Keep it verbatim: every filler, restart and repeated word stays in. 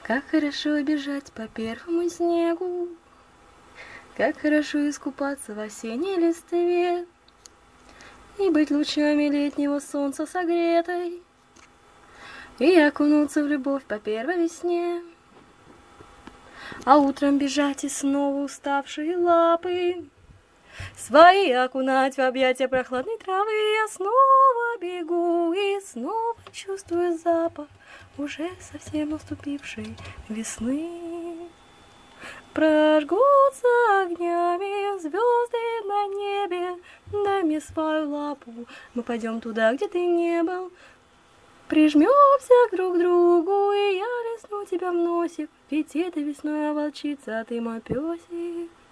Как хорошо бежать по первому снегу, как хорошо искупаться в осенней листве и быть лучами летнего солнца согретой, и окунуться в любовь по первой весне, а утром бежать и снова уставшие лапы свои окунать в объятия прохладной травы. Я снова бегу и снова чувствую запах уже совсем наступившей весны. Прожгутся огнями звезды на небе, дай мне свою лапу, мы пойдем туда, где ты не был. Прижмемся друг к другу, и я лесну тебя в носик, ведь это весной волчица, а ты мой песик.